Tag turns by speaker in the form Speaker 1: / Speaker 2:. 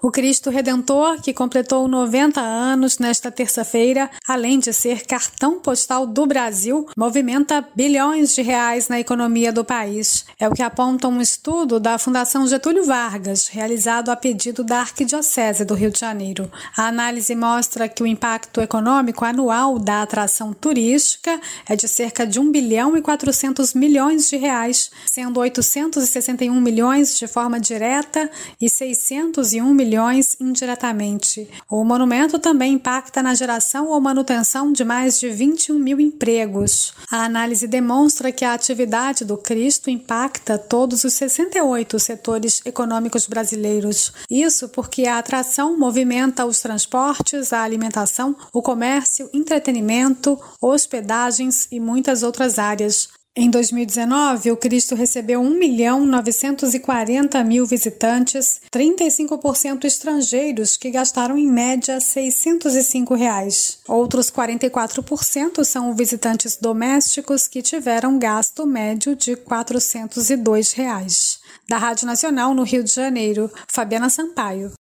Speaker 1: O Cristo Redentor, que completou 90 anos nesta terça-feira, além de ser cartão postal do Brasil, movimenta bilhões de reais na economia do país. É o que aponta um estudo da Fundação Getúlio Vargas, realizado a pedido da Arquidiocese do Rio de Janeiro. A análise mostra que o impacto econômico anual da atração turística é de cerca de 1 bilhão e 400 milhões de reais, sendo 861 milhões de forma direta e 601 milhões indiretamente. O monumento também impacta na geração ou manutenção de mais de 21 mil empregos. A análise demonstra que a atividade do Cristo impacta todos os 68 setores econômicos brasileiros. Isso porque a atração movimenta os transportes, a alimentação, o comércio, entretenimento, hospedagens e muitas outras áreas. Em 2019, o Cristo recebeu 1.940.000 visitantes, 35% estrangeiros que gastaram em média R$ 605. Outros 44% são visitantes domésticos que tiveram gasto médio de R$ 402. Da Rádio Nacional no Rio de Janeiro, Fabiana Sampaio.